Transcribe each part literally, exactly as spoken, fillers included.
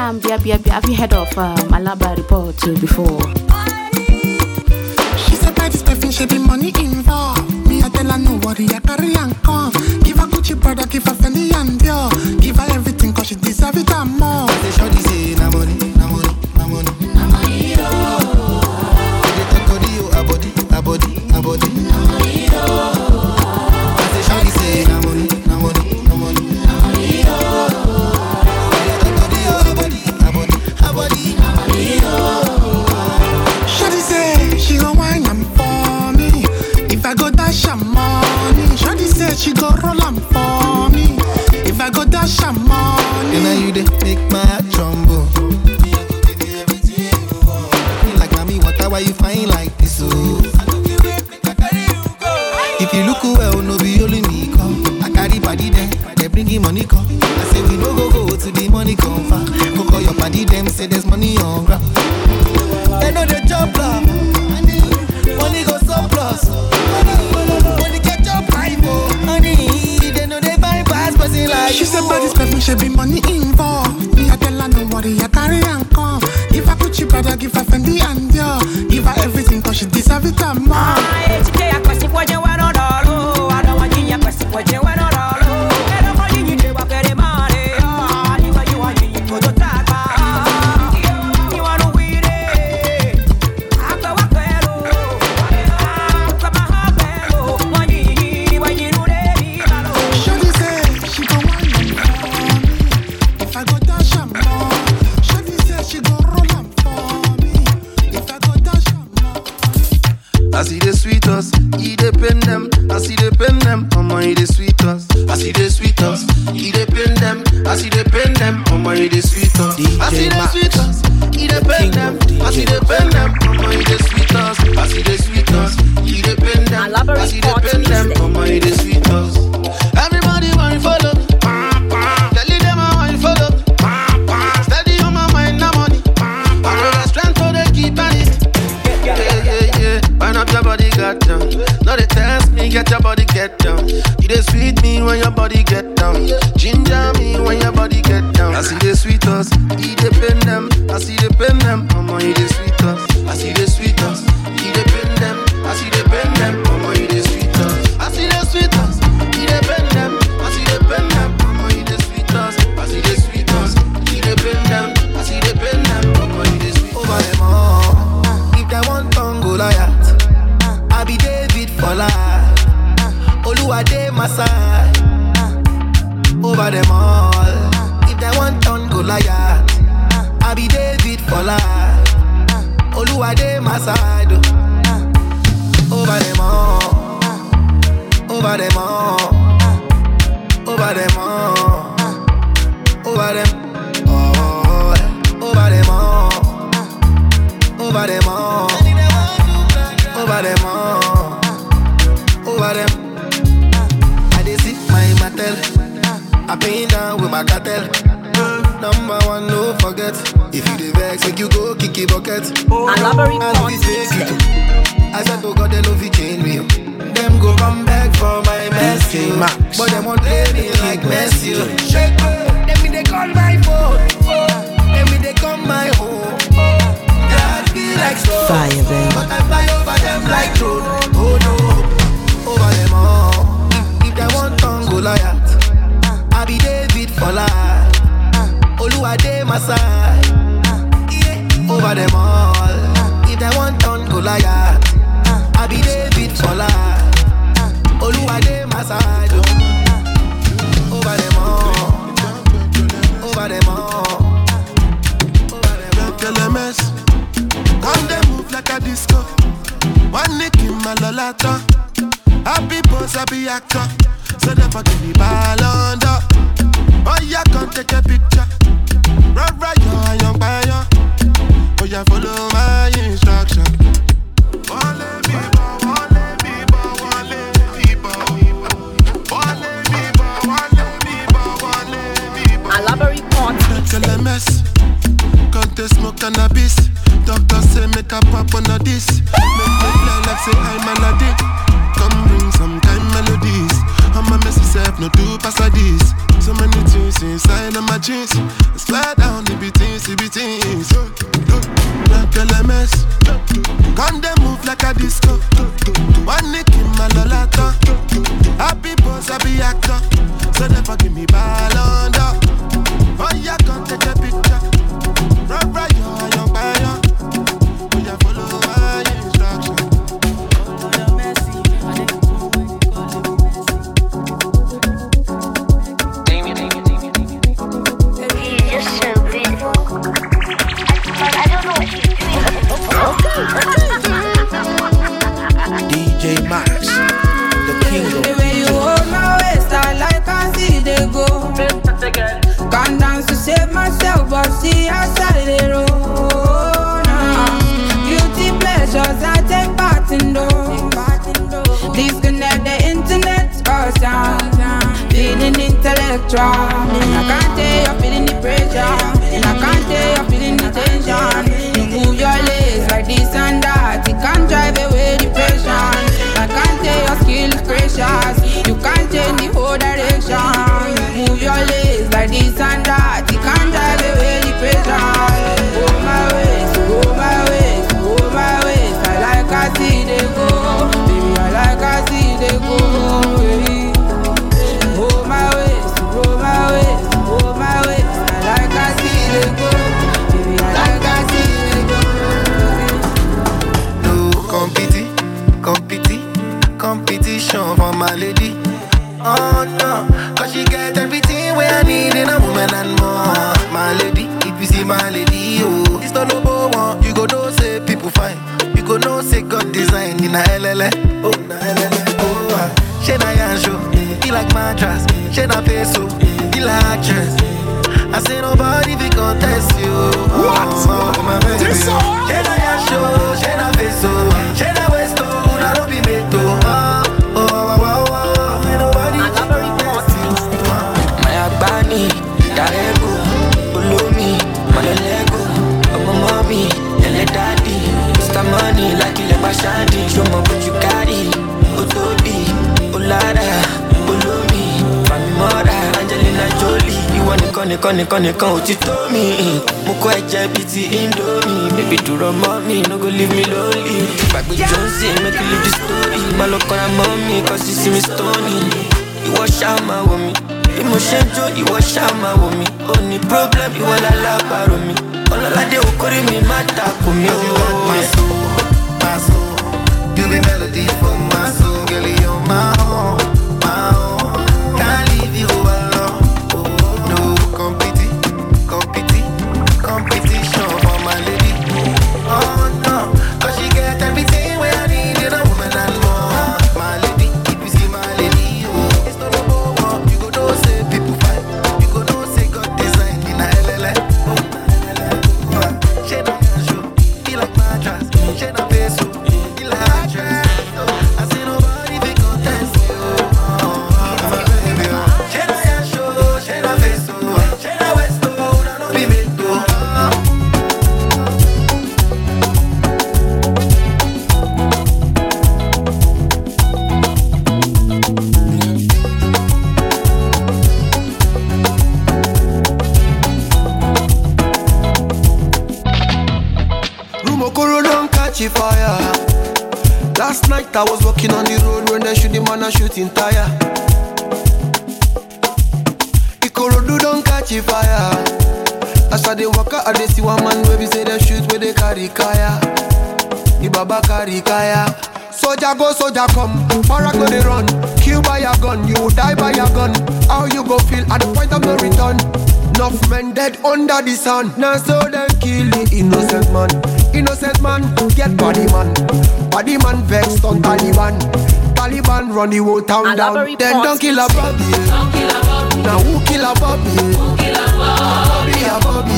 Madam, Bia, Bia, Bia, have you heard of um, Alaba report before? She said by this perfume, she be money involved. Me, I tell her no worry, I carry and come. Give her Gucci brother, give her Fendi and Dior. Give her everything cause she deserve it and more. They sure they say, na money, na money, na money, na money, oh. They talk body, oh, a body, a body, a body, na money, oh. They sure they say, na money, na money, na money, na money, oh. They talk body, oh, a body, a body, a body, na money, oh. Shawty say she gon' wine am for me. If I go dash her money. Shawty say she go roll am for me. If I go dash her money. You know you dey make my heart tremble. Like mommy, what why you fine like this? Oh. If you look well, no be only me come. I carry body there, they bring in money come. I say we no go go to the money come far. Go call your body them, say there's money on ground. They know the job plan. Money go surplus. Money get your pipe, oh. Money, they know they buy pass, but they like. She said by this perfume, she be money involved. Me, I tell her no worry, I carry and come. Give her Gucci brother, give her Fendi and Dior. Give her everything cause she deserve it and more. I don't want you to question what you want. I see the sweet us, he dey pen them. I see the pen them, oh my, he dey sweet us. I see the sweet us, he dey pen them. I see the pen them, oh my, he dey sweet us. I see the sweet us, he dey pen them. I see the pen them, oh my, he dey sweet us. I see the sweet us, he dey pen them. I see the pen them, oh my, he dey sweet us. Everybody want to follow me, telling them I want to follow me. Steady on my mind, no money. I know the strength for the keep on it. Yeah, yeah, yeah. Burn up your body, get down. No, they test me, get your body, get down. You they sweet me when your body get down. Ginger me when your body get down. I see the sweet us, he they pen them. I see the pen them, mama, he they sweet us. I see the sweet us, he they pen them. I see the pen them, mama, he they sweet us. I see the sweet us, he they pen them. I see the pen them, mama, he they sweet us. I see the sweet us, he they pen them. I see the pen them, mama, he they sweet us. Over them all. They want Tongo Goliath. I be David for life. Oluwade my side. Over them all. If they want Tongo Goliath, I be David for life. Oluwade my side. Over them all. Over them all. Over them all. Over them all. Over them all. Over them all, over them all, over them. I dey see my mattel, I paint down with my cartel. Number one, no forget. If you dey vex, make you go kick it bucket. Elaborate on this. I said to God, they love you change me. Them go come back for my messy, but them won't play me like Messi. Shake me, let me they call my phone, let me they come my home. Like fire, baby. But I fly over them like drone. Oh no, over them all. If, if they want Tongo Goliath, I be David for life. Oluwade my side. Yeah. Over them all. If they want Tongo Goliath, I be David for life. Oluwade my side. Over them all. Over them all. Over them all. L M S. Come they move like a disco. One nick in my lolata. Happy boss, happy actor. So never give me ball under. Oh yeah, come take a picture. Run right, yo, young buyer. Oh yeah, follow my instruction. Wale people, wale people, wale people. Wale people, wale people, wale people. Elaborate on this. L M S. Come they smoke cannabis. Doctor say make a pop on a this. Make me fly like say I'm an addict. Come bring some kind melodies. I'm a messy self, no do pass a this. So many things inside of my jeans. Slide down the beatings. a disco. One nick in my lolata. Happy boss, happy actor. So never give me ball under. Oh, yeah, come take a picture. Run right, yo, young fire. We just follow my instructions. D J Max, the king of the way you hold my waist, I like I see they go. Can't dance to save myself, but see outside the road. Nah. Beauty pleasures, I take part in those. Disconnect the internet, cause I'm feeling intellectual. And I can't tell you're feeling the pressure. And I can't tell you're feeling the tension. You move your legs like this and that. It can't drive away depression. I can't tell your skill is precious. You can't change the whole direction. You move your legs like this and that. It can't drive away depression. Go my ways, go my ways, go my ways. I like I see they go. Baby, I like I see they go. Go my ways, go my ways, go my ways. I like I see they go. Baby, I like I see they go. No competi, competi, competition for my lady. Oh no, cause she get everything where I need in a woman and more. My lady, if you see my lady, oh, it's not no one. You go know say people fine. You go know say God design in a L L A. Oh, na L L A. Oh, ah. She na yansho, he like mattress. She na peso, he like actress. I say nobody be contest you. What? Oh, oh, my baby. She na yansho, she na peso, she na westo, na no be meto. Oh, oh, oh, oh, oh. Say nobody be contest you. My Abani, Darego, Ulumi, Malelego, Omo mommy, Ele daddy, Mister Money, like Ile Bashandi. Show me what you carry, Otobi, Olara, Ulumi, Mami Mora, Angelina Jolie. You want to con, con, con, con, you told me. Moko eje biti Indomie. Baby, do run mommy, no go leave me lonely. Back with Jonesy, make you leave the story. Malo kona mommy, cause you see me stony. You wash out my woman. Emotion joy, you wash out my woman. Only problem, you wanna laugh about me. All I like, they will call me mata for me. You want my soul, my soul. You be melody for my soul, girl, you're my own, my own. Can't leave you alone. No competi, competi, competition for my lady. Oh no, cause she get everything where I need in a woman and more. My lady, if you see my lady, oh, it's not no more. You go know say people fight. You go know say God design in a L L A. Oh, L L A. She na yansho, he like mattress. She na peso, he like actress. I say nobody be contest you. Oh, my baby. She na yansho, she na peso, she na westo, na no be meto. Rumokoro don't catch a fire. Last night I was walking on the road when they shoot the man a shooting tire. Ikorodu don't catch a fire. As I dey walk out, I dey see one man where we say they shoot where they carry kaya. The baba carry kaya. Soldier go, soldier come. Para go they run. Kill by a gun, you will die by a gun. How you go feel at the point of no return? Enough men dead under the sun. Now so they kill the innocent man. Innocent man, get body man. Body man vexed on Taliban. Taliban run the whole town down. Then don't kill a Bobby. Now who kill a Bobby? Bobby a Bobby.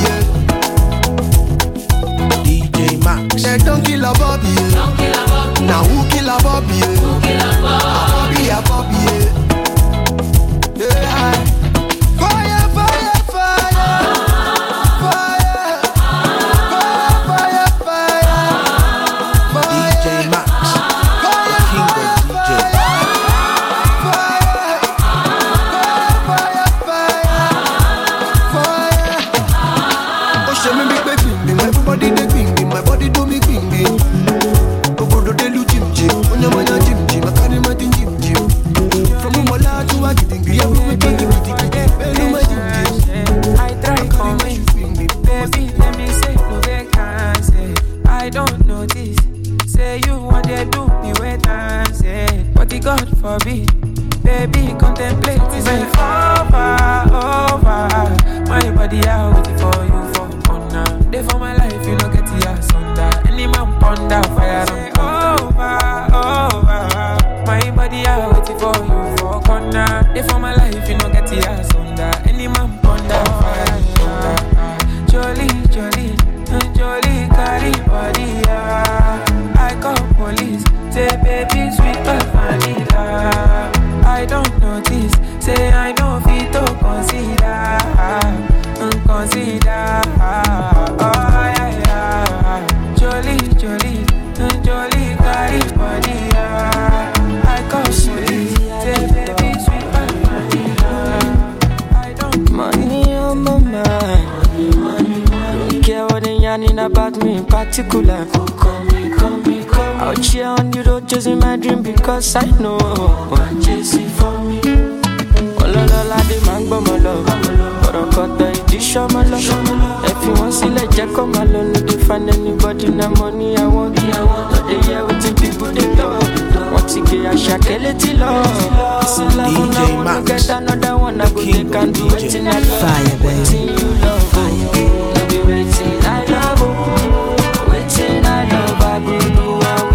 D J Max. Then don't kill a Bobby. Now who kill a Bobby? Bobby a Bobby. Yeah. Fire, fire, fire. Fire. Fire, fire, fire. D J Max, the king of D J. Fire. Fire, fire, fire. Oh, show me big baby, everybody they bing, my body do me bing bing. Obodo they loot Oluwa gidingi, Oluwa gidingi, Oluwa gidingi. I try for me, baby, let me say no vacancy. I don't know this. Say you want to do me wait and say, but the God forbid, baby, contemplate is over, over. My body out waiting for you for honor. Day for my life, you don't get the ass under. Any man ponder fire and over, over. My body out waiting for you for corner. Day for my life, you don't get the ass under. Any man ponder fire and thunder. Jolly, jolly, jolly, carry body, yeah. I call police, say baby sweet but vanilla. I don't notice, say I know fit to consider, consider. Oh yeah yeah, jolly jolly, jolly carry body. I call police, say baby sweet but vanilla. I don't money on my mind, money, money. Don't care what they yarning about me in particular. Call me, call me. Out here on the road chasing my dream because I know one chasing for me. Oh la la la, the man go my love. But I got the edition my love. If you want to see let Jack come alone, no they find anybody no money I want. Not they hear what the people they love. Want to get a shakeleti love. This is love and I wanna get another one. I go take and do it in a love. Fire baby, you love. No be waiting I love. Waiting I love. I go do.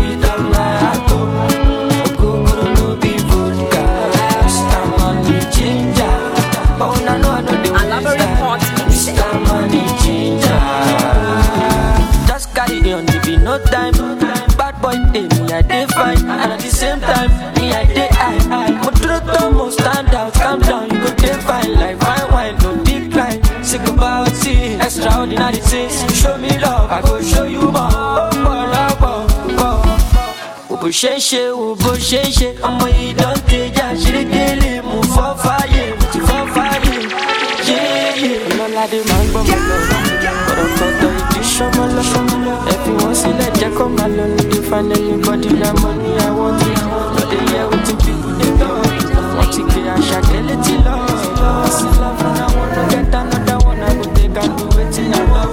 No time, bad boy day, me I day fine. And at the same time, me I day high, high. But to the top, stand out, calm down, you go day fine. Like fine wine, no decline. Sick about it, extraordinary things. Show me love, I go show you more. Oh, oh, oh, oh. Ubo sheshe, ubo sheshe. Amo you don't take ya, she daily move for fire, move for fire. Yeah, yeah. I'm not like the man, but my love. But I'm not the edition, my love. If you want to let Jack come alone, you find anybody that money I want it. But they hear what the people they love. Want to get a shakeleti love. This is love and I wanna get another one. I go take and do it in a love.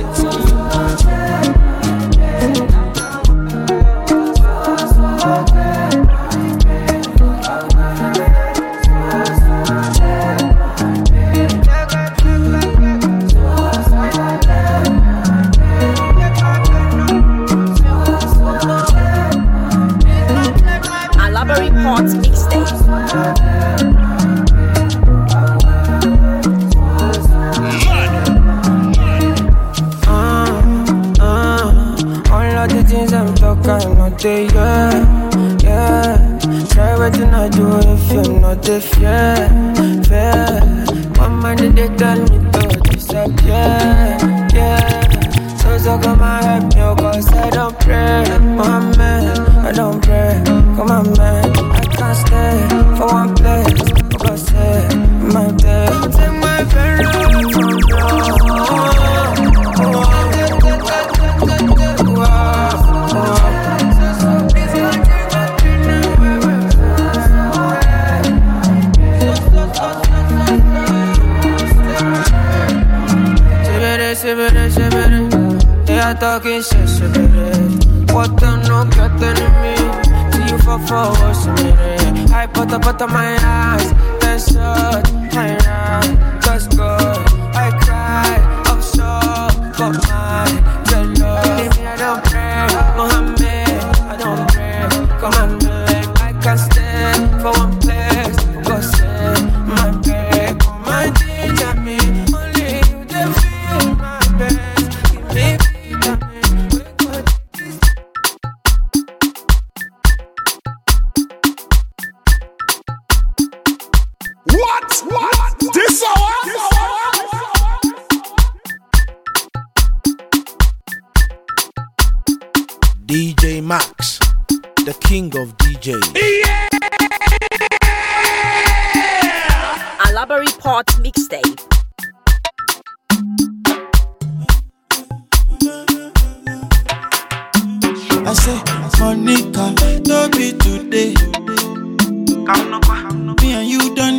Yeah, yeah. Try what you not do if you're not the fair, fair. One man they tell me to disappear, yeah. So so come and help me, cause I don't pray, my man, I don't pray. Come on man, I can't stay for one place, because say my day. Take my very life from now. They are talking shit, shit, what the no got me? See you for force, I put up out of my eyes, then shut my eyes, just good. I cry, I'm so for my good love. Leave me, I don't pray, Mohammed, I don't pray. Come on, man, I can't stay for one place, go say my baby, come and teach me, only you can feel my best. What? What? This hour? D J Max, the king of D Js. Yeah! Alaba Report Mixtape. I say, Monica, don't be today. Me and you done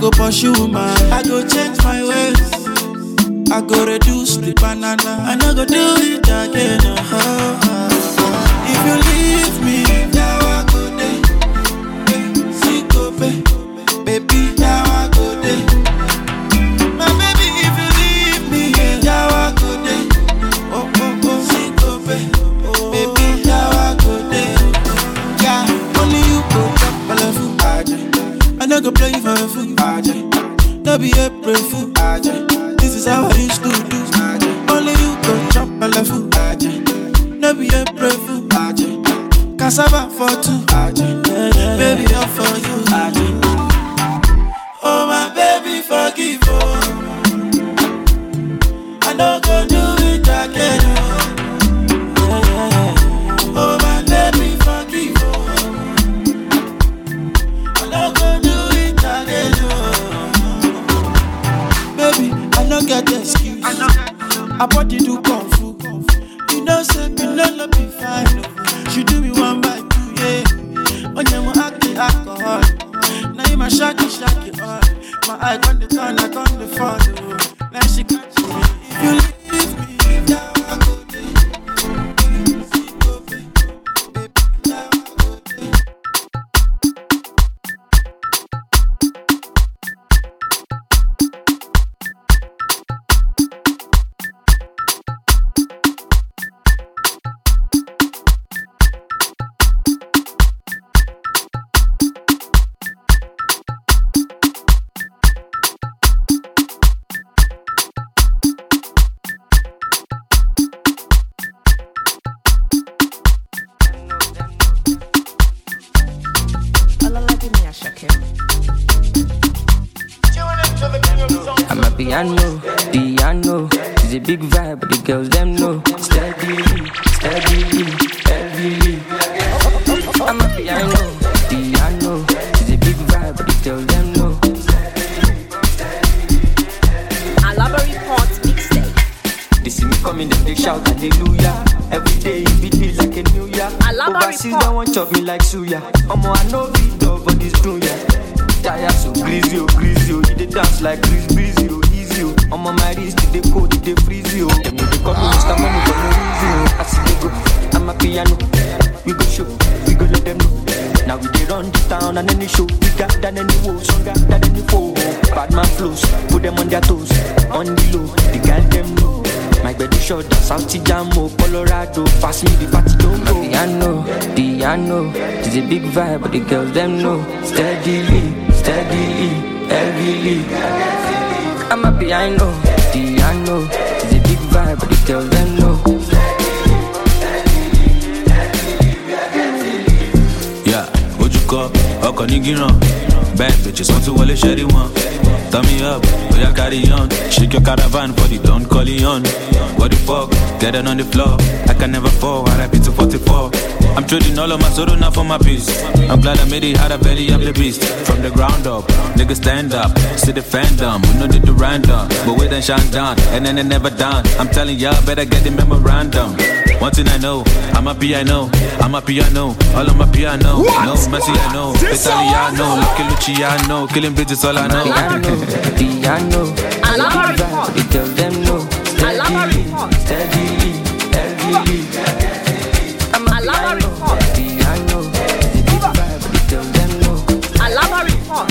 go pursue man. I go change my ways. I go reduce the banana. I no go do it again. Uh-huh. If you leave me, now I go there. See go baby, baby, now I go there. My baby, if you leave me, now I go there. Oh oh oh, see go baby, baby, now I go there. Yeah, only you go chop my food, Aja. I no go play for your food, Aja. No be April fool, Aja. This is how I used to do, Aja. Only you go chop my food, Aja. No be April fool, Aja. Cassava for two, Aja. Baby, all for you, Aja. Oh my baby, forgive oh. I no go do it again. Oh my baby, forgive oh. I no go do it again. Baby, I no get excuse. I body do kung fu. You know, say me no love be fine. She do me one by two, yeah. On your acting alcohol. Now you my shaky shaky heart. My eye on the turn, I on the follow. Now she catch me. If you leave me, now I go there. Now I go there. I'm a piano, piano. It's a big vibe, but the girls them know. Steadily, steadily, heavily. I'm a piano, piano. It's a big vibe, but the girls them know. Alabari Port Mixtape. They see me coming, then they shout hallelujah. Every day it beat me like a new year. Overseas don't want chop me like suya. Omo I know beat dog for this dunya. Tire so greasy, oh greasy, oh. He dey dance like Chris Breezy, oh easy, oh. I'm on my wrist, they cold, they freeze, oh. Them know they call me Mister Money for no reason, oh. I see they go, I'm a piano. We go show, we go let them know. Now we dey run the town and any show. We got than any woe, stronger than any foe. Bad man flows, put them on their toes. On the low, the girl them know. My bed is short, South Jamo, Colorado. Pass me the party, don't go. Piano, piano. It's a big vibe, but the girls them know. Steadily, steadily, heavily. I'm a piano, piano. It's a big vibe, but the girls them know. Yeah, what you call? Oko Nigiran. Bad bitches want to wale sherry one. Turn me up, oh yeah, carry on. Shake your caravan for the Don Corleone. What the fuck? Get it on the floor. I can never fall, I rap it to forty-four. I'm trading all of my sorrow now for my peace. I'm glad I made it, had a belly, I'm the beast. From the ground up, niggas stand up. See the fandom, we know they do random. But we then shine down, and then they never down. I'm telling y'all, better get the memorandum. One thing I know, I'm a piano, I'm a piano, all of my piano. What? No Messi, I know, Italiano, Lucky Luciano, killing bitches, all I know. Piano, piano, Alabari Port. they tell them no. Alabari Port. Steadily, heavily. I'm a Alabari Port. piano, the big vibe, they tell them no. Alabari Port.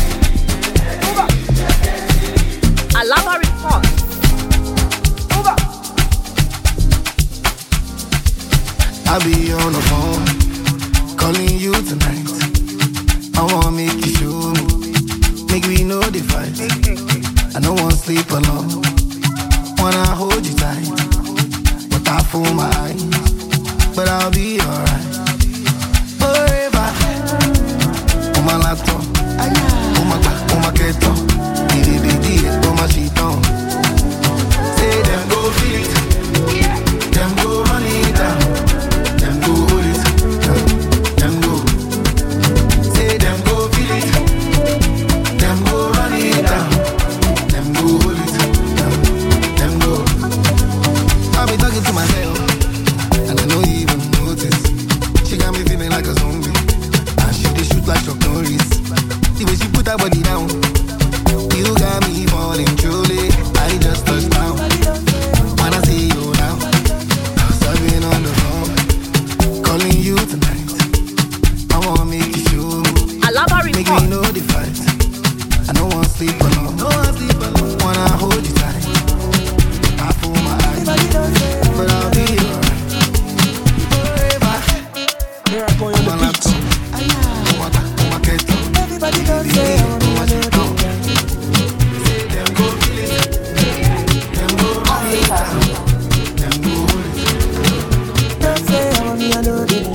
Alabari Port. I'll be on the phone, calling you tonight. I wanna make you show me, make we know the fight. I don't wanna sleep alone, wanna hold you tight, but I fool my eyes, but I'll be alright. Forever, on my laptop, on my back, on my keto, did it, did it, on my sheet on. Say them go feel it, them go run it down. Them go hold it, them go. Say them go feel it, them go run it down. Them go hold it, them go. I'll be talking to myself, and I know you even notice. She got me feeling like a zombie, and she dey shoot like Chuck Norris. The way she put her body down, want me to show me. Alaba Make report. me know the fight. I don't want sleep alone. No one sleep alone. Wanna hold you tight. I pull my eyes, but I'll be alright. Here I go on the beat. Everybody don't say I want me to go. Them go kill it. Them go kill it. Them go hold it. Don't say I want me to do it.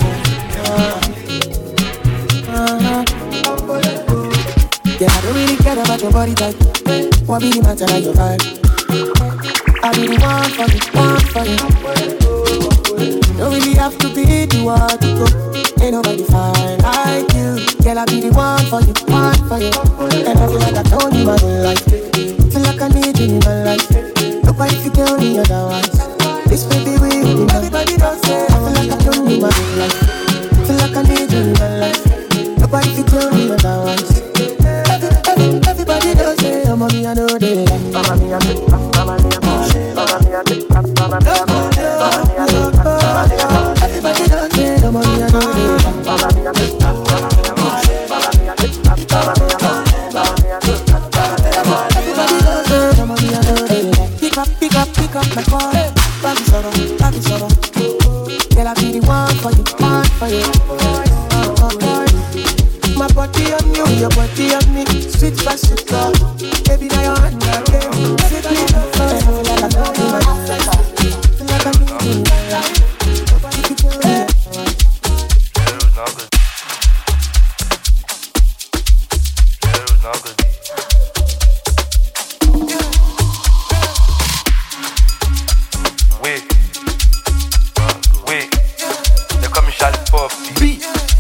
Yeah, I don't really care about your body type. What be the matter like your vibe? I be the one for you, one for you. Don't really have to be the one to go. Ain't nobody fine like you. Girl, I be the one for you, one for you. And I feel like I told you my whole life. Feel like I need you in my life. Nobody can tell me otherwise. This baby will be everybody don't say. I feel like I told you my whole life. Feel like I need you in my life. Nobody can tell me otherwise. Everybody does say, oh, mommy, I know they like. Mama, me, I know. Mama, me, I know. Mama, me, I know. Mama, me, I know. Everybody does say, oh, mommy, I know they like. Mama, me, I know. Mama, me, I know. Mama, me, I know. Mama, me, I know. Mama, me, I know. Everybody does say, oh, mommy, I know they like. Pick up, pick up, pick up my phone. Baby, sorrow, baby, sorrow. Girl, I be the one for you, one for you. My body on you, your body on me. Sweet fast, sweet love. Baby, now you're on my game. Sweet me, I feel like I know you, my life. Feel like I'm in my life. Nobody can tell me. Wait, wait. They call me Charlie Pop. B.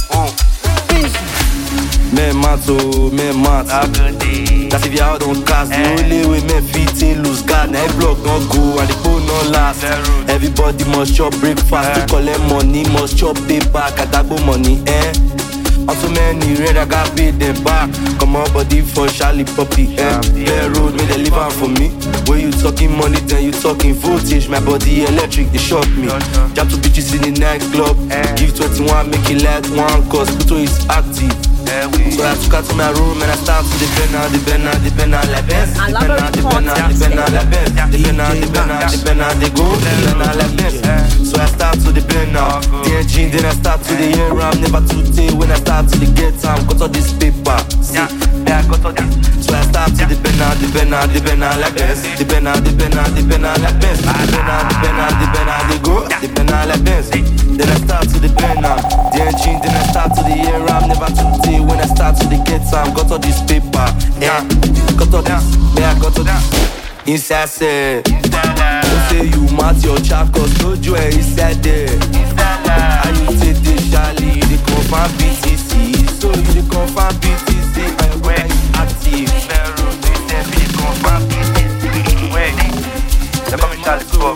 Men mat, oh, men mat. That's if you out on cast. The only way men fit in lose guard. Now every block don't go and the phone don't last. Everybody must chop breakfast to collect money. Must chop paper, catagbo money, eh? On so many red, I got paid them back. Come on, body for Charlie Poppy, eh? Bare road, made they live out for me. When you talking money, then you talking voltage. My body electric, they shock me. Jump to bitches in the nightclub. Give twenty-one, make it like one, cause Pluto is active. So I took out to my room and I start to depend on, depend on, depend on like best. Depend on, depend on, depend on like best. Depend on, depend on, depend on, they go, depend on like best. So I start to depend on the engine, then I start to the air. I'm never too day when I start to the get time. Got all this paper, see, yeah, I got all this. So I start to depend on, depend on, depend on like best. Depend on, depend on, depend on like best. Depend on, depend on, depend on, they go, depend on like best. Then I start to depend on the engine, then I start to the air. I'm never too day when I start to the get time. Got all this paper, yeah, got all this, yeah, got all this. Inside say, don't say you mat your child, cause no joy inside there. And you take the Charlie, you dey confirm B T C. So you dey confirm B T C, and your boy is active. Pero they say be confirm B T C. Wait, they call me Charlie Pop.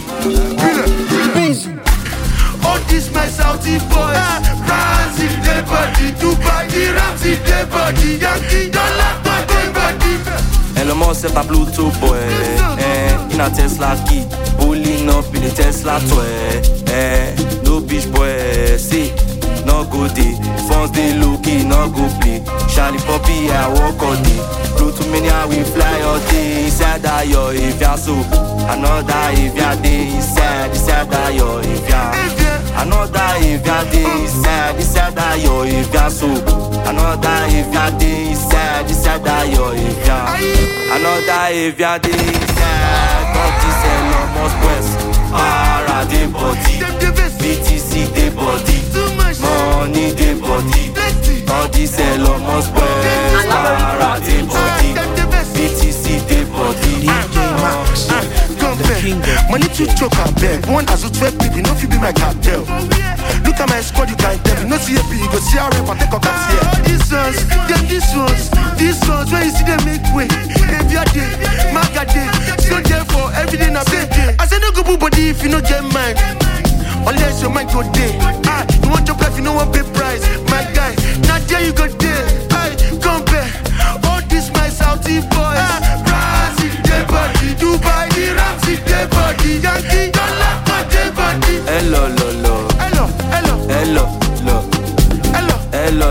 All this my Saudi boys, France in their body, Dubai, the Rams in their body, Yankee, don't laugh my their body. And the more set a Bluetooth boy, eh, in a Tesla key, pulling up in a Tesla toy, eh, no bitch boy, see, no go day, phones they low key, no go play, Charlie Poppy, I walk all day, Bluetooth many I will fly all day, inside that yo, if you're so, another if you're day, inside, inside that yo, if you're, another if you're day, inside, inside that yo, if you're so, another if you're day, inside, inside that yo, if you're, another if you're day, inside, not this Elon Musk West, para the body, B T C the body, money the body, all this Elon Musk West, para the body, B T C the body, D J Max, the Kingo. Money to choke and beg. One as a twelve people, no fit be my cartel. Look at my squad, you can't tell me. No C A P, you go see how rap and take a cat here. These ones, them these ones, these ones. When you see them make way, every day, maga day, still there for every day na big day. I say no go put body if you no get mine. Unless your mind go day. Ah, you want your life, you no want pay price. My guy, not there you go day. Aye, come back. All this my Saudi boys. Brazil, their body. Dubai, the Rams, their body. Yankee, don't laugh at their body. Hello, hello, hello. Hello, hello. Hello, hello. Hello. Hello,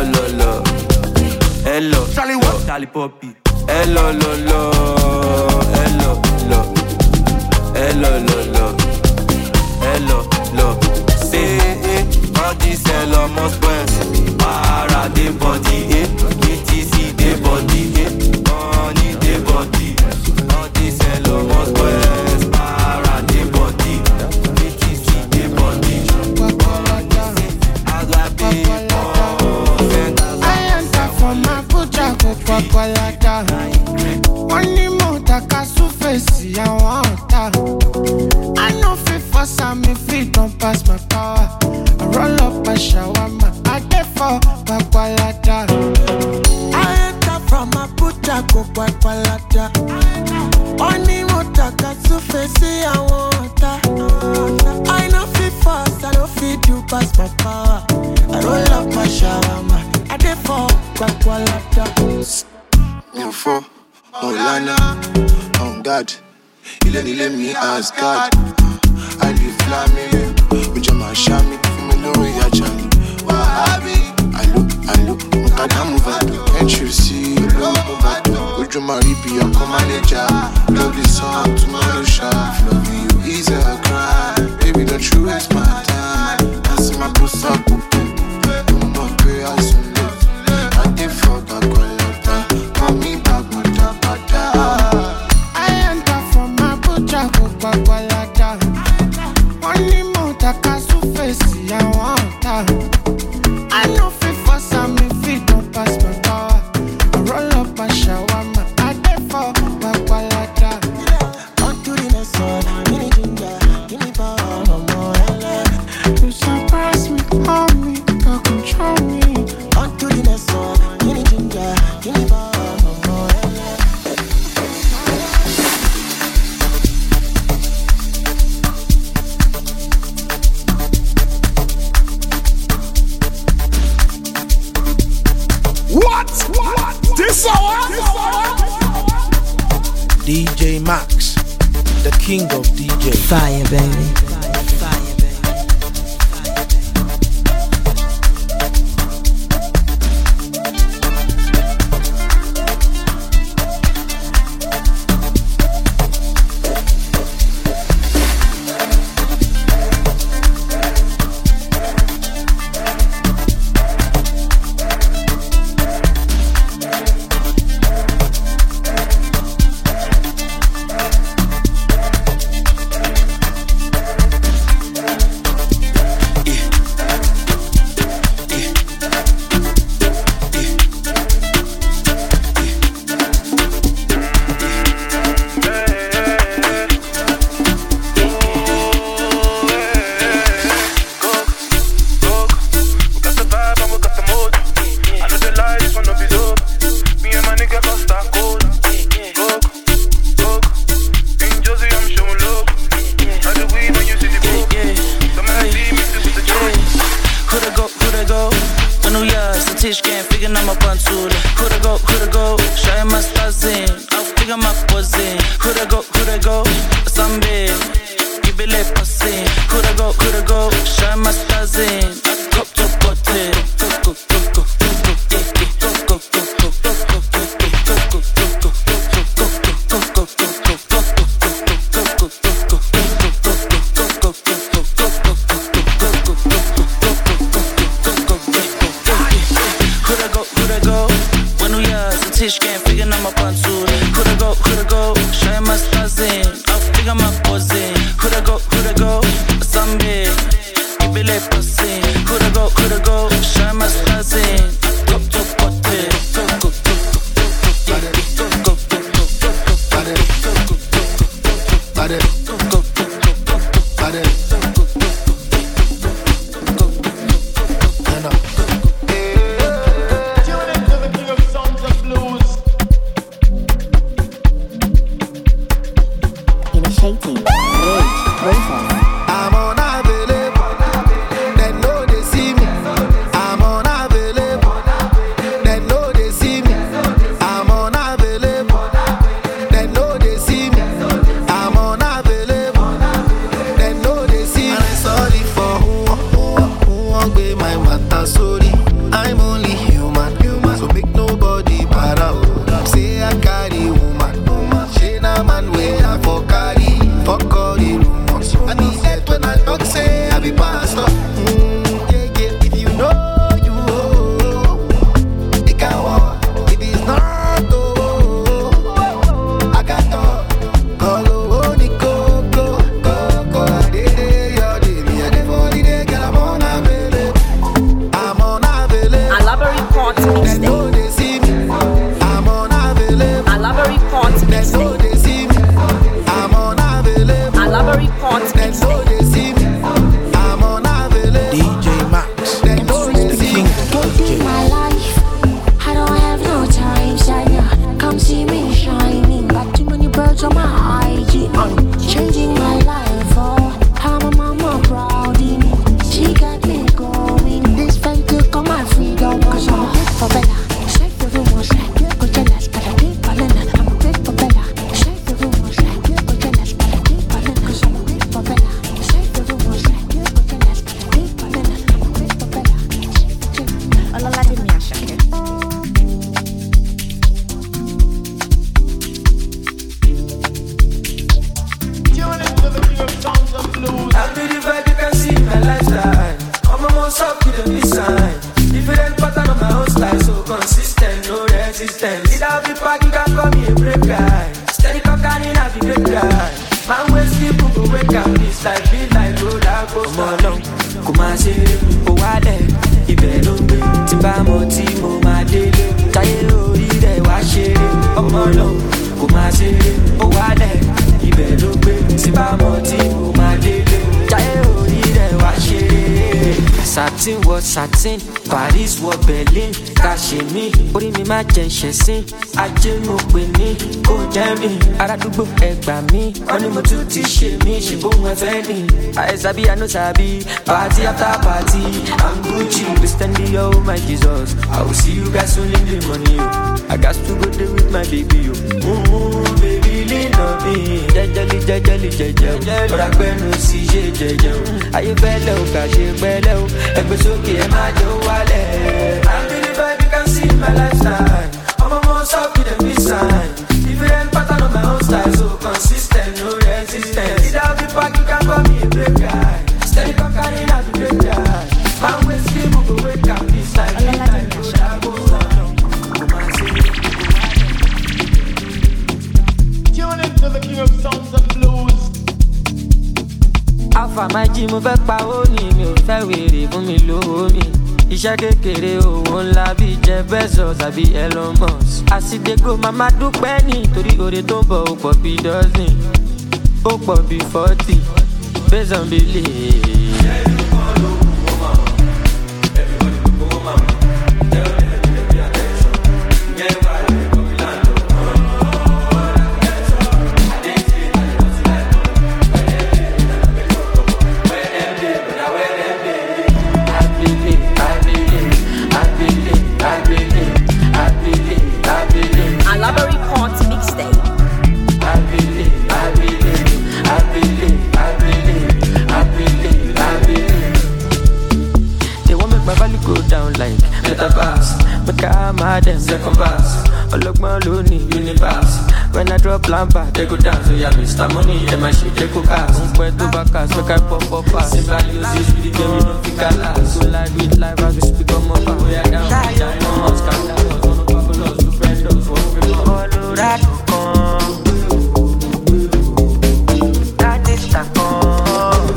lo lo. Hello, Charlie what? Charlie Poppy. Hello lo lo. Hello lo. Hello lo lo. Hello lo. Say eh, all this hello must win. Para the body eh, B T C the body eh, money the body. All this hello must win. Para the body, B T C the body. I enter from my puja go kwakwalada. Money mota kasu face ya wanta. I know fit for some if it don't pass my power. I roll up a shawarma, I get for kwakwalada. I enter from my puja go kwakwalada. Money mota kasu face ya wanta. I know fit fast, I know fit do pass my power. I roll up my shawarma, I get for kwakwalada. Me for Olana, on God. Il est il me as God. I live flaming, with your man shami, from me know ya Charlie. Wahabi, I look, I look, Mukada move. Can't you see? Love over. Would you marry be your manager? Love this song tomorrow shop. Love you is a crime, baby. Don't you waste my time. I see my pussy up, I'm not pay as soon as I did for that quality. Call me back, my da. I enter from my puja go kwakwalada. Money mota kasu face ya wanta. I know fit for some if it don't pass my power. I roll up a shawarma, I get for kwakwalada. On to the next one, give me ginger, give me power, no more L. You surprise me, hold me, you control me. On to the next one, give me ginger, give me power, no more L. What? What? This hour? D J Max, the king of D J. Fire, baby. know they see me. I'm unavailable. Alaba Report They know they see me. I'm unavailable. Alaba Report They know they see me. I'm unavailable. D J Max, They know they see me. My life, I don't have no time, Shania. Come see me shining. Got too many birds on my I G. I'm changing my life, oh. How my mama proud in me. She got me going. This fight took on my freedom. Cause I'm a bit for Bella. Shake the rumors like you're go jealous. But I keep falling. I'm a bit for Bella. Shake the rumors like you're go jealous. But I keep falling. Cause I'm a bit for Bella. Shake the rumors like you're go jealous. But I keep falling. I'm a bit for Bella. Olala de mi Ashake. I be the vibe, you can see my lifestyle. I'm a most up with a design. Different pattern of my own style, so consistent, no resistance. Without the pack, you can call me a break guy. Steady cocaine, I be great guy. Man, when sleep, we go wake up. This life be like roller coaster. Come along, come and see me, go out there. Ibẹ̀ ló ń gbé, tí bá mọ̀ tí mo máa délé. Táyé orí rẹ̀ wá ṣeré. Ọmọ náà kò máa ṣeré, ó wálẹ̀. Ibẹ̀ ló ń gbé, tí bá mọ̀ tí mo máa délé. Táyé orí rẹ̀ wá ṣeré. Satin wọ satin, Paris wọ Berlin. Ká ṣe mí, orí mi máa jẹ ìṣẹ̀sín. Ajé mo pè ní kò jẹ́ mi. Arádúgbò ẹgbà mi, wọ́n ní mo tún ti ṣe mí. Ṣé bóun ẹ fẹ́ ni? Àìsàbí àná sàbí, party after party. I'm Gucci, Christian oh my Jesus. I will see you guys soon in the money. Oh. I got to go there with my baby. Oh. Ooh, baby, lean on me. Jẹjẹli, jẹjẹli, jẹjẹ. Ọ̀rọ̀ àgbẹ̀nu sì ṣe jẹjẹ. Ayé fẹ́lẹ̀ ò kà ṣe pẹ́lẹ́ o. Ẹgbẹ́ sókè ẹ máa jẹ́ wálẹ̀. I'm the vibe, you can see my lifestyle. I'm a most up with a design. Different pattern of my own style, so consistent, no resistance. Without the pack, you can call me a break guy. Steady cocaine, I be great guy. Man, when sleep, we go wake up. This life, this life, go down, go down. Come and see me. Tune into the king of sounds and blues. Alpha my G, mo fẹ́ pa ó ní mi ò fẹ́ wèrè fún mi lówó mi. Iṣẹ́ kékeré owó ńlá bí Jeff Bezos àbí Elon Musk. Àsìdégbò màmá dúpẹ́ nítorí oore tó ń bọ̀ ó pọ̀ bí dozen. Ó pọ̀ bí forty. Based on belief. Alaba Report Mixtape. I believe, I believe, I believe, I believe, I believe, I believe. They won't make my value go down like metaverse. Make I mad them second pass. All look my lonely universe. When I drop lampa, they go down. So yeah, Mister Money, and my shit they go cast. Un puesto vacas, make I pop up pass. In values, this with the game, you don't think I last. So like with life, as we speak on my back. We are down, we are down, scandalous. One of fabulous, two friends, one people. All that come. That is the come.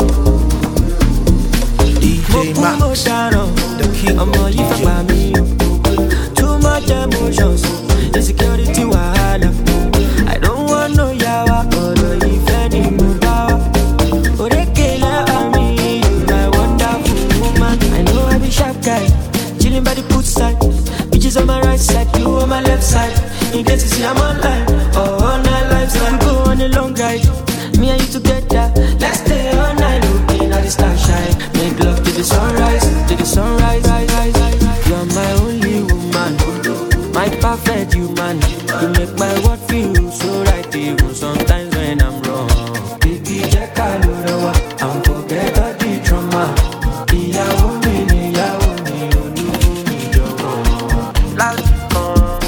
D J Max, the king of D J. Too much emotions, insecurity wahala. I don't want no yawa, or if any move power. Orekele ami, you my wonderful woman. I know I be sharp guy, chilling by the poolside. Bitches on my right side, you on my left side. In case you see I'm online, or all night lifestyle. We go on a long ride, me and you together. Let's stay all night, looking at the starshine. Make love to the sunrise, to the sunrise. Rise, rise, rise, rise. You're my only woman, my perfect human. You make my world feel so right, even sometimes when I'm wrong. Baby, check out the and forget all the trauma. Ìyàwó mi ni ìyàwó mi, olúwo mi jọ̀wọ́. Lásìkò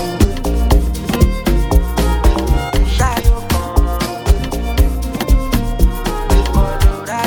ṣáyọ̀ kan, olùrà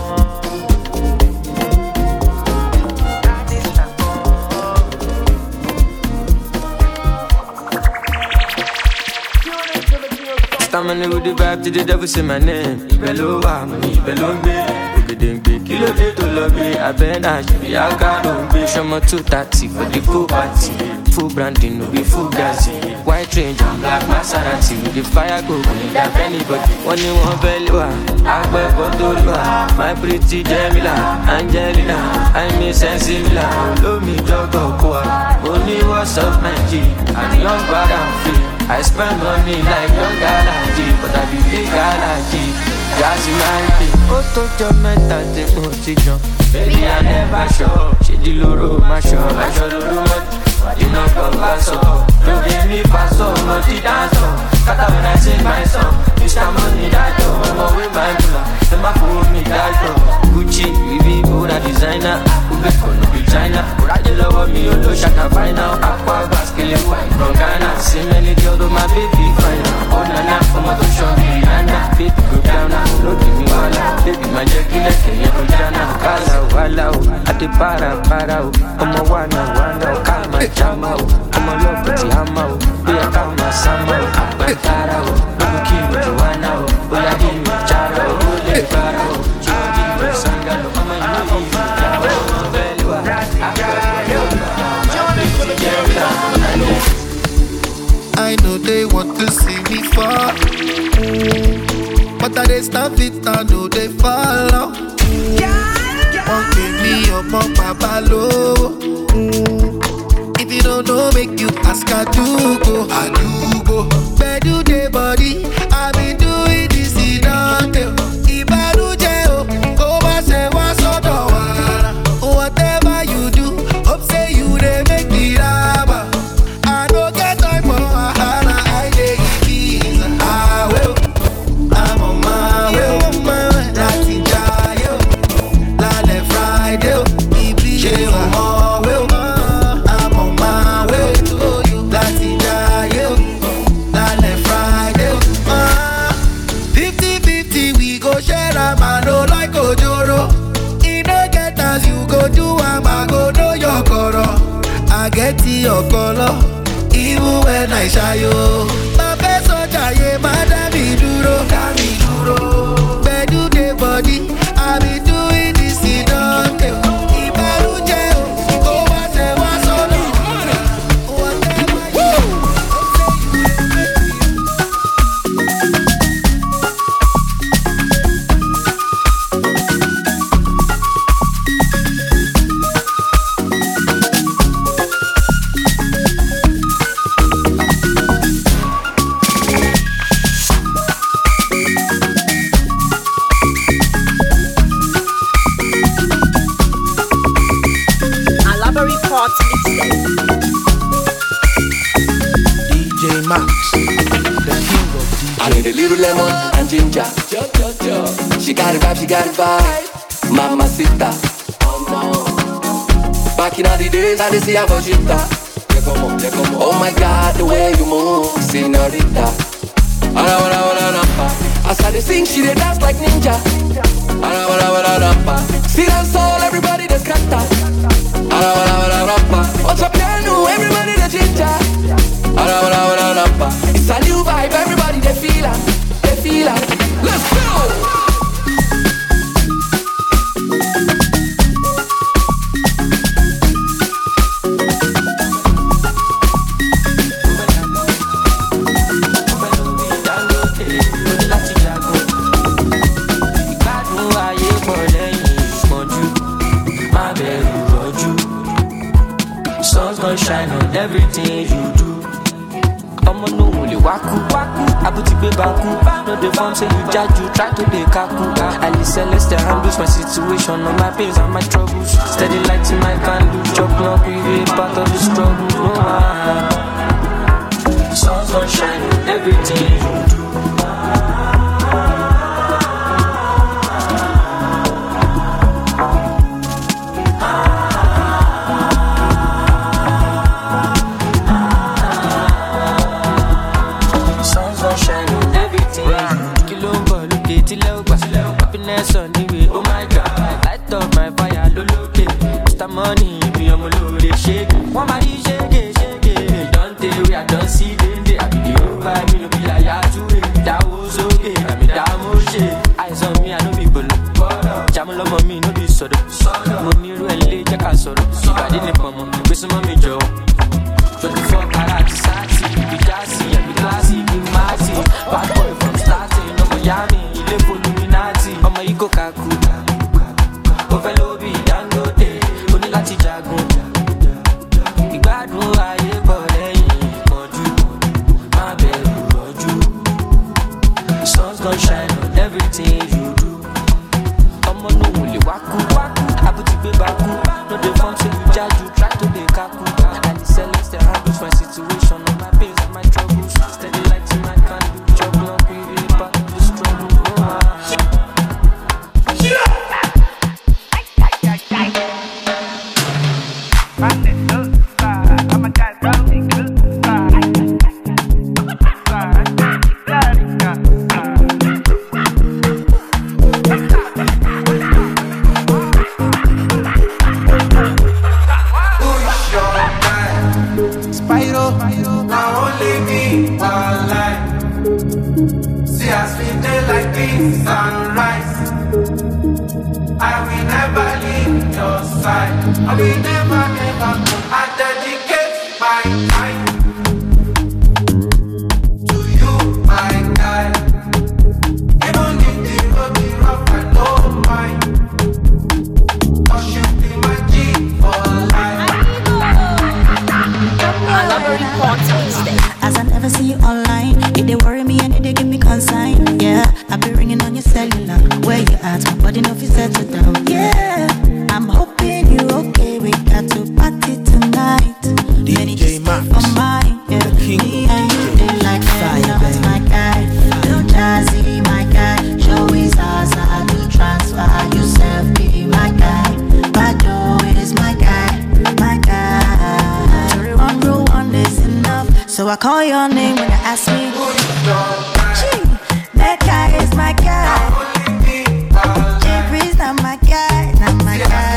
I'm a nigga with the vibe to the devil say my name. Bello wa money, bello me. Ogedengbe, kilo de to love me. I been a shit, I got no bitch. I'm a two thirty for the pool party. full branding, no be full gassy. White range and black Maserati with the fire go with that anybody. One in one belly, I wear Godora, my pretty Jamila, Angelina, I miss Sensibila, love me dog or coa. Only what's up, my G, I'm young but I'm free. I spend money like young galaxy, but I be big galaxy. Just imagine, auto job mental motivation. Baby, I never show. She di loro, my show, my show, loro, you know, come pass up. Don't give me pass up, not the dance up. Kata when I sing my song, Mister Money, that door, I'm away my blood. Then my fool me, that door. Gucci, Louis Vuitton, designer. Who be for no be China? But I just love me, you know, shut up right now. Aqua, basket, white from Ghana. See many girls, my baby, fine. Oh, nana, from my show me, nana. Baby, go down now, no give me all out. Baby, my jacket, like you go down now. Kala, wala, at the para, para, I'm a wana, wana, calma, chama, I'm a love, but I'm out. Be a calma, sama, I'm a tara, no kill me, wana, oh, yeah, give me chara, oh, le para, oh, give me sangalo, I'm a new, I know they want to see me fall, but I they stand fit, I know they follow. Won't give me up, my papa low. If you don't know, make you ask, I do go, I do go. Where do they body? I been doing this, he don't tell. If I do jail, go back, say what's up, whatever you do, hope say you they make me laugh. I don't get time for a hana, I take it easy. I will, I'm on my way, on my way, that's in jail. Lale Friday, E B J, I'm on my way, I'm on my way to you. That's in jail. Lale Friday, fifty fifty, we go share a man, no like Ojoro. If they get as you go do, I'm go know your color. I get your color, even when I shy you. My best on jaye, madam, me duro, me duro. Where do they body? I be doing this, he don't tell. If I do jail, go back, say what's on the Alabari Port Mixtape. D J Max, the king of D J. I need a little lemon and ginger. She got a vibe, she got a vibe. Mamacita. Back in all the days, I didn't see her for shita. Oh my God, the way you move, señorita. As I dey sing, she dey dance like ninja. See that soul, everybody dey scatter. What's up, piano? Everybody dey ginger. It's a new vibe, everybody they feel it, they feel it. Let's go. Shine on everything you do. I'ma know only waku waku. I put it baku. No the form say you judge you try to be kaku. I listen celestial handles my situation, all my pains and my troubles. Steady lighting my candle, chop knock we be part of the struggle. No one. Sun's gonna shine on everything you do. Happiness on the way, oh my God. Light up my fire, loloke. Mister Money, be on my load, shake. One body shake it, shake it. Don't tell we I don't see them, they have the over me, no be like ya too. Now only me, one life. See us we day like this sunrise. I will never leave your side. I will never, never. I dedicate my time to you, my guy. Even if the road be rough, I don't mind. Cause you be my G for life. As I never see you online, it they worry me and it they give me consign. Yeah, I be ringing on your cellular. Where you at? My body know if you settle down. Yeah, I'm hoping you okay. We got to party tonight. D J Max, for mine. Yeah, the king. Me and you they like fire, baby. My guy, Lil Jazzy, my guy. Show his ass how to transfer yourself. Be my guy. My dough is my guy, my guy. One rule, one is enough. So I call your name when you ask me who is your guy. Gee, that guy is my guy. Jeffrey's not my guy, not my guy.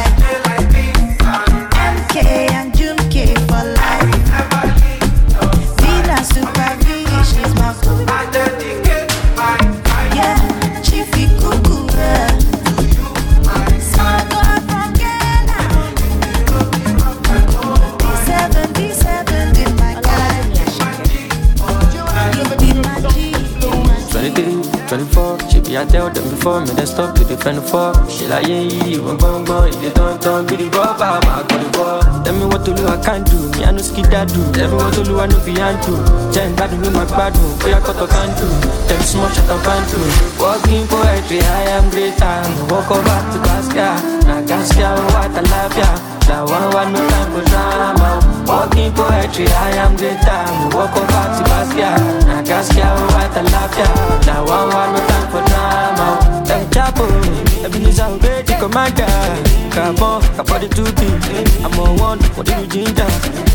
M K and June K for life. Vina Super V, she's my food. Yeah, Chiefy Cuckoo. So I go out from Ghana. D seven, D seven, be my guy. Be my G. twenty-three, twenty-four, she be I tell them before me, they stop to defend the fall. She like, yeah, yeah, one bong bong, if they don't turn, be the rubber, I got the ball. Tell me what to do, I can't do, me I know skid that do. Tell me what to do, I know fi to. Jen bad with my bad do, boy I cut a can do. Them small shut up and do. Walking poetry, I am greater. Walk over to Gaskia, na Gaskia, what a life, yeah. Now one one no time for drama. Walking poetry, I am greater. Walk over to Gaskia, na Gaskia, what a life, yeah. Now one one no time for drama. Them chapo, Ebenezer Obey the commander. Come on, come for the two things. I'm on one, what do you ginger?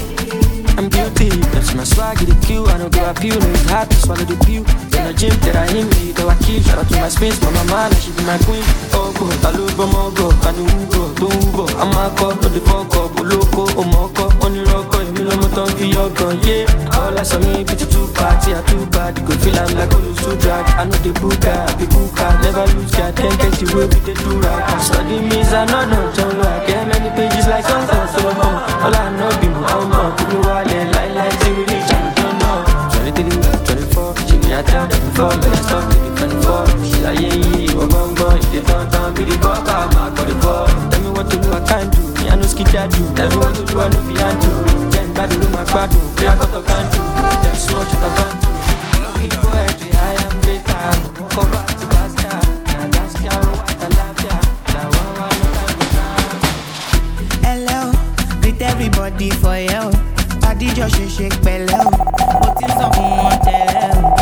I'm guilty, that's my swag, the Q. I don't go appeal, no it's hard to swallow the pew. In the gym, that I hit me, though I kill. Shout out to my space, for my man, she be my queen. Oh, go, I love go, mogo, I do go, don't go. I'm a cop, no the fuck up, loco, oh, moko, on the rock, oh, you know, my tongue, your gun, yeah. All I saw me, be two party, I too bad. You could feel I'm like, oh, so drag. I know the booker, I be booker, never lose, God, can't get the way with the do right. So the means I know, no, don't know, I get many pages like songs, so long. All I know, be more, I'm more, to be wild. Like, like, see we reach, I don't know. twenty-three, twenty-four, she be a tell them before. Me, I stop to be twenty-four. She like, yeah, yeah, we're going, going. If they don't, don't be the bug, I'm out for the ball. Tell me what to do, I can't do. Me, I know skid that do. Tell me what to do, I know fi and do. Jen bad with my bad do. Play I got to can do. Them small shit I can do. Looking poetry, I am greater. Come back to Gaskia. Now Gaskia, what a laugh, yeah. Now one, one, no time for time. Hello, greet everybody for you. Adijọ́ ṣe ṣe pẹ̀lẹ́ o, mo ti sọ fún wọn tẹ́lẹ̀ o.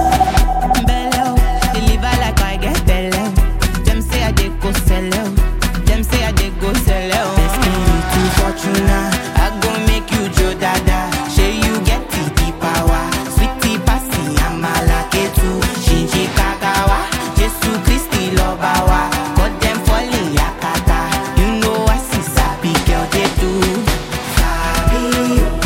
Bẹ́lẹ̀ o, deliver like I get bẹ́lẹ̀ o. Dem say I dey go sẹ́lẹ̀ o, dem say I dey go sẹ́lẹ̀ o. Destiny to Fortuna, I go make you jo dada. Ṣé you get the the power? Sweetie pasi amala ketu, ṣinṣin kakawa. Jésù Kristi lọ́ba wa, got dem falling yakata. You know I see sabi girl dey do. Sabi o.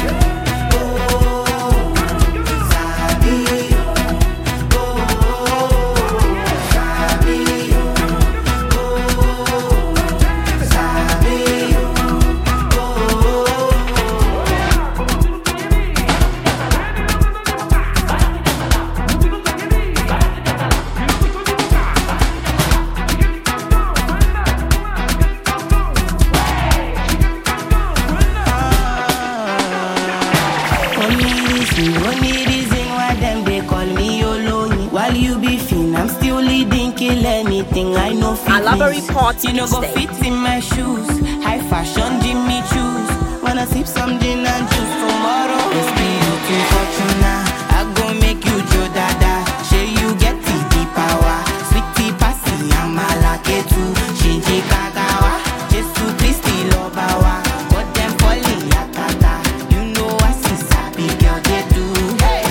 I know fit you know go fit in my shoes. High fashion Jimmy choose. Wanna sip some gin and juice tomorrow. It's beauty Fortuna. I go make you jo dada. Say you get the power. Sweetie pasi amala ketu. Shinji kagawa. Jesu Christi lobawa. Got them falling yakata. You know I see sabi girl they do. Hey.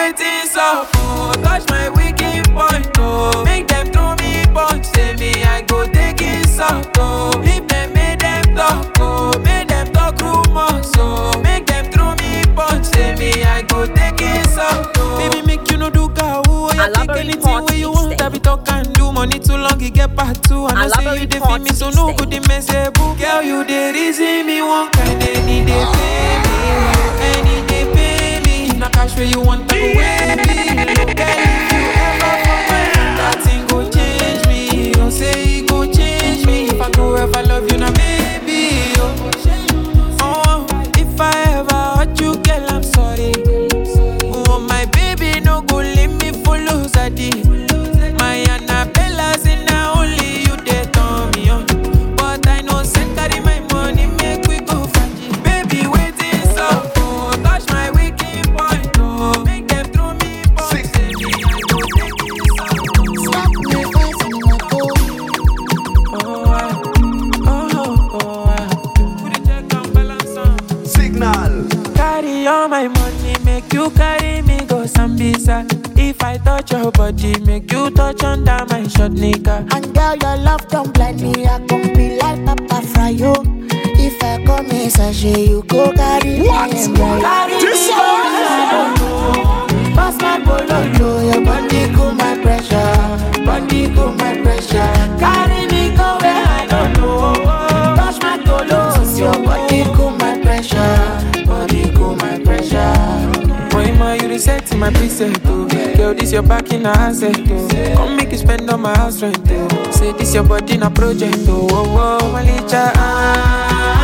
waiting so oh, touch my wicked point, oh. Make them throw me punch, say me I go take it so oh. If them make them talk, oh, make them talk rumors, oh. Make them throw me punch, say me I go take it so oh. Baby, make you no do cow, oh. You take anything where you want, I be talk and do. Money too long, you get part two. And I say you dey feel me, so no good, they mess up. Girl, you dey reason me one kind, any day pay me, any day pay me. If not cash where you want, I go away me. Girl, if you ever come my hand, that thing go change me. Don't say it go change me. If I go ever love you, now baby, oh. Oh, if I ever hurt you, girl, I'm sorry. Oh, my baby, no go leave me for lose a day. My Annabella's in now only you they turn me on. But I know send carry my money, make we go find baby, waiting so oh, touch my wicked point, oh. Make them throw me box, baby, I go take it so. Slap me face in my toe. Oh, ah, oh, oh, ah. Put it check and balance on. Signal. Carry all my money, make you carry me go Sambisa. If I touch your body, make you touch under my short nigga. And girl, your love don't blind me. I can be like Papa Fryo. If I come in sachet, you go carry me. What? Carry this me go where I don't know. Pass my bolo, your body cool my pressure. Body cool my pressure. Carry me go where I don't know. Touch my tolos, your body cool my pressure. Body cool my pressure. Boy, you reset my preset, oh. Girl, this your back in a asset, oh. Come make you spend on my house rent, oh. Say this your body in a project, oh. Oh, oh, Malicha, ah,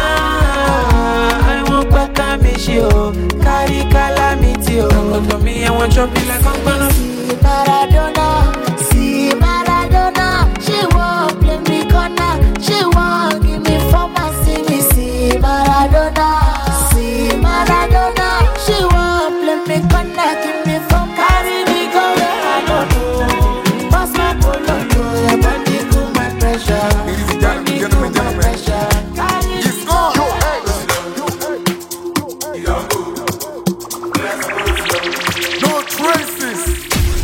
I want better miss you, oh. Carry calamity, oh. Come to me, I want chop you like I'm gonna see Maradona, see Maradona. She won't play me corner, she won't give me for my see me, see Maradona, see Maradona. She won't play me corner, give me for carry me go where I don't know. Pass my polo, your body cool my pressure. Ladies and gentlemen, gentlemen, gentlemen. It's gone. No traces.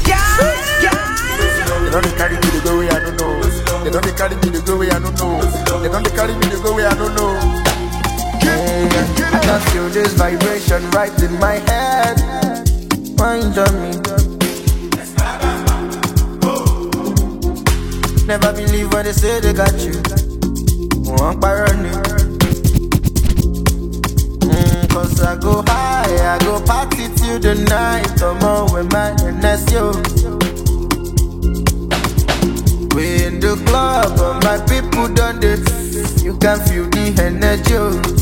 They don't carry me the go way I don't know. They don't carry me the go way I don't know. They don't carry me the go way I don't know. I can feel this vibration right in my head. Mind on me. Never believe when they say they got you. Walk by running. Mm, Cause I go high, I go party till the night. Come on with my N S yo. We in the club, but my people done this. You can feel the energy.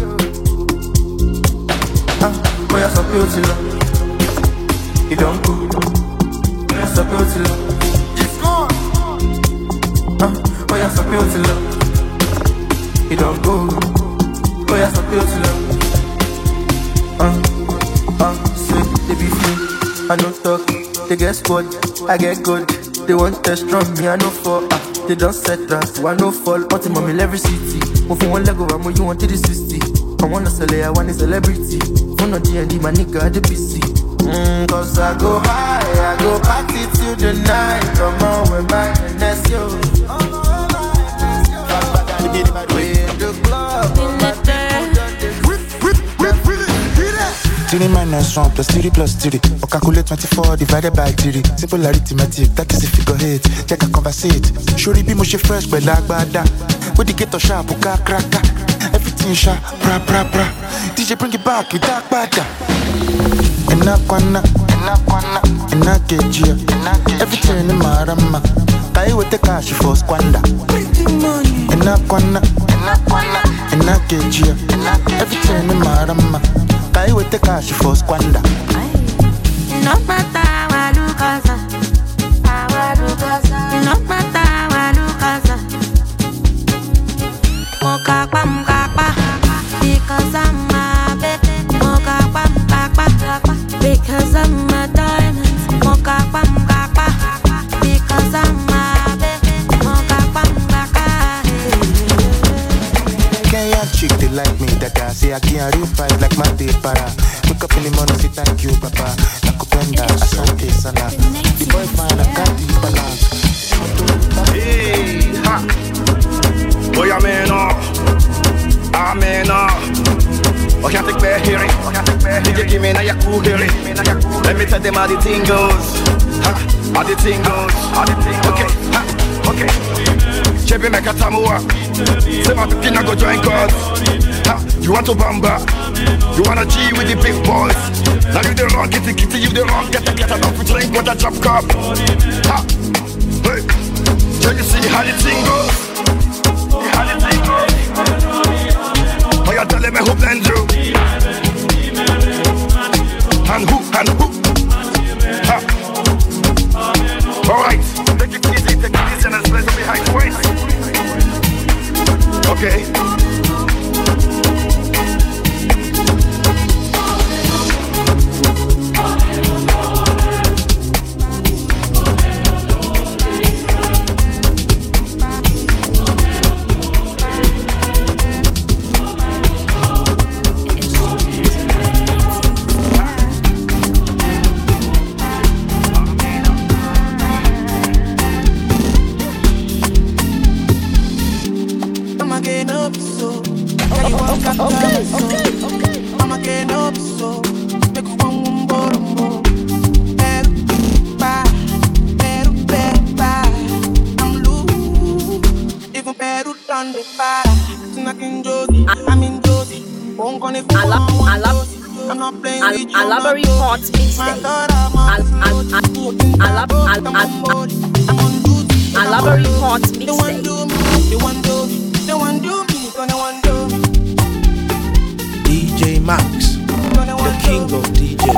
Ah, boy, you're so beautiful. You don't go. You're so beautiful. It's gone. Ah, boy, you're so beautiful. You don't go. Boy, you're so beautiful. Ah, ah, say they be free. I don't talk. They get squad. I get good. They want test from me. I know for ah. They don't set us. I know fall. Ultimate every city. Move from one leg over, more you want to the sixty. I wanna sell it, I want a celebrity. Phone on G and D, my nigga, the P C. Mm, Cause I go high, I go party till the night. Come on with my N S yo. We in the club, in the three minus one plus three plus three. Or calculate twenty-four divided by three. Simple arithmetic, that is a figure eight. Check a conversate. Sure, be mushy fresh, but like bada. With the ghetto sharp, uka kraka. Everything sharp, pra pra pra. D J bring it back with that bada. Enakwana, enakwana, enakejia. Everything in my rama. Kai with the cash for squander. Enakwana, enakwana, enakejia. Everything in my rama. Kai with the cash for squander. No matter what you casa, what you casa. No matter what you casa. Moka pa moka pa, because I'm a baby. Moka pa moka pa, because I'm a diamond. Moka pa moka pa, because I'm a baby. Moka pa moka pa. Kenyan chick they like me, that I say I can't real fight like my day para. Wake up in the morning, say thank you, papa. Nakupenda, asante K Salah. The boy fine, I got the balance. Hey, ha. Boy, I'm in awe. I'm in awe. Oh, can't take back hearing. Did you give me now your cool hearing? Let me tell them how the thing goes. Ha, how the thing goes. Okay, ha, okay. Chevy make a tamua. Say my pina go join God. Ha, you want to bamba? You wanna G with the big boys? Now you the wrong, get the kitty, you the wrong, get the get enough to drink with a drop cup. Ha, hey, can you see how the thing goes? How the thing goes? Oh, you're telling me who blend you? And who, and who? Ha. Alright, take it easy, take it easy and let's place it behind the waist. Okay. Alabari Port mixtape. Alabari Port mixtape. D J Max, the king of D Js.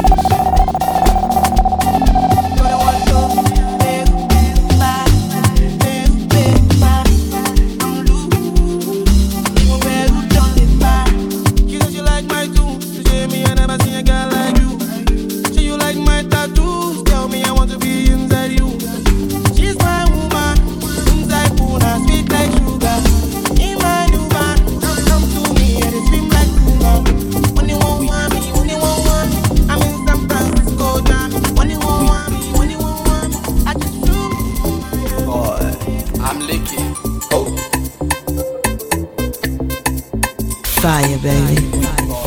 Fire, baby. Fire, baby.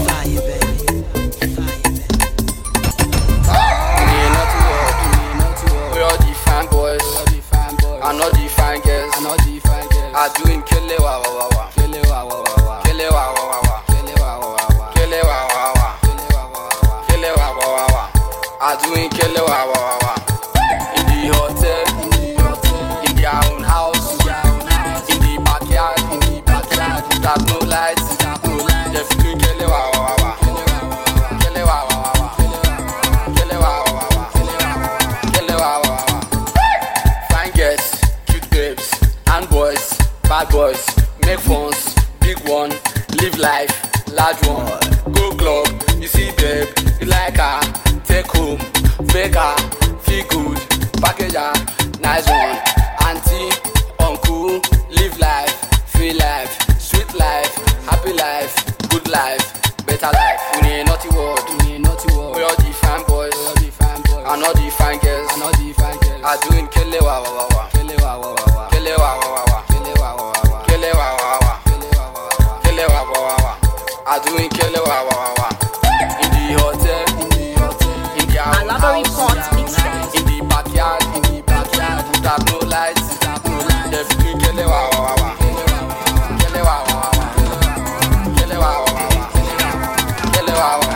We are the fine boys. I know the fine girls. I doing kele wa wa wa wa. Kele wa wa wa wa. Kele wa wa wa wa. Kele wa wa wa wa. Kele wa wa wa. Kele wa wa wa wa. I doing kele wa wa wa wa. In the hotel, in their own house, in the backyard, in the backyard. Without no lights. Bad boys, make phones, big one, live life, large one. Go club, you see babe, you like her, take home, make her, feel good, package her, nice one. Auntie, uncle, live life, free life, sweet life, happy life, good life, better life. We need naughty world, we need naughty world. We all the fine boys, we all the fine boys. I know the fine girls, I know the fine girls. I doing kele wa wa wa wa, kele wa wa wa wa, kele wa wa wa wa. I doing kele wa wa wa wa. In the hotel, in the hotel, in the house, in the backyard, in the backyard. Without no lights, without no lights. They doing kele wa wa wa wa. Kele wa wa wa wa. Kele wa wa wa wa. Kele wa wa wa wa.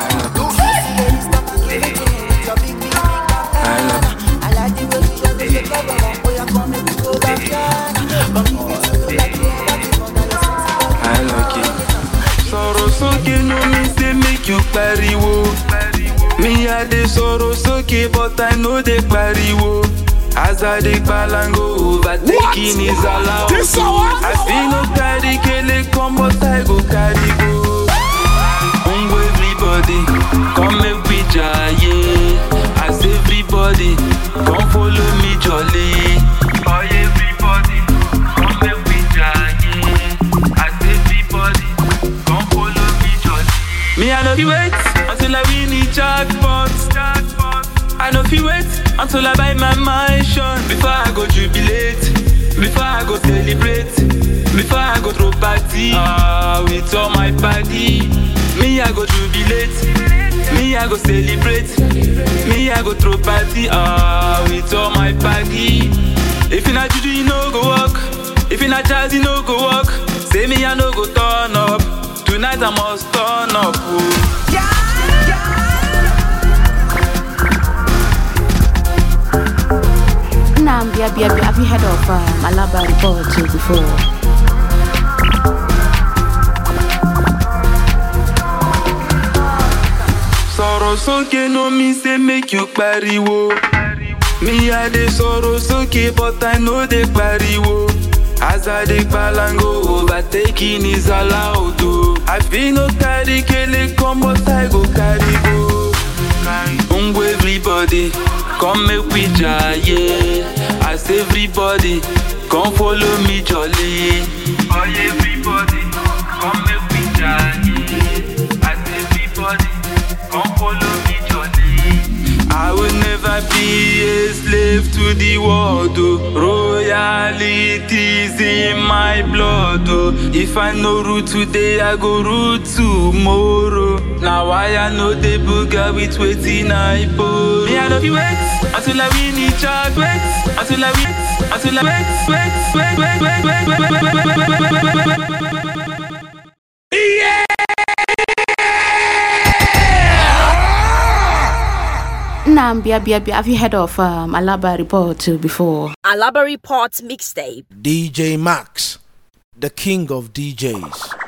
Sorrow soke no me say make you pariwo. Me I dey sorrow soke but I know they pariwo. As I dey balango overtaking is allowed. I feel no carry kele come but I go carry go. Ungo everybody come make we jaye. As everybody come follow me jolly. Oh everybody come make we jaye. As everybody come follow me jolly. Me I no be wait until I win the jackpot. I know if you wait until I buy my mansion before I go jubilate, before I go celebrate, before I go throw party ah, with all my party. Me I go jubilate, me I go celebrate, me I go throw party ah, with all my party. If you not juju you no go walk, if you not jazz you no go walk. Say me I no go turn up, tonight I must turn up. Oh. Yeah. Nah, be be be. Have you heard of um, Alaba Report before? Sorrow soke no me say make you pariwo. Me I dey sorrow soke but I know they pariwo. As I dey palango overtaking is allowed to. I feel no carry kele come but I go carry go. Ungo everybody, come make we jaye. As everybody, come follow me jolly. Oh everybody, come make we jaye. As everybody, come follow me jolly. I will never be a slave to the world. Oh. Royalty is in my blood. Oh. If I no root today, I go root tomorrow. Now I know the booger with waiting I put. Me I love you wait until I win each other. Wait until I win, until I wait, wait, wait, wait, wait, wait, wait, wait, wait, wait, wait, wait, wait. Yeah. Nah, be be be. Have you heard of um, Alaba Report before? Alaba Report mixtape. D J Max, the king of D Js.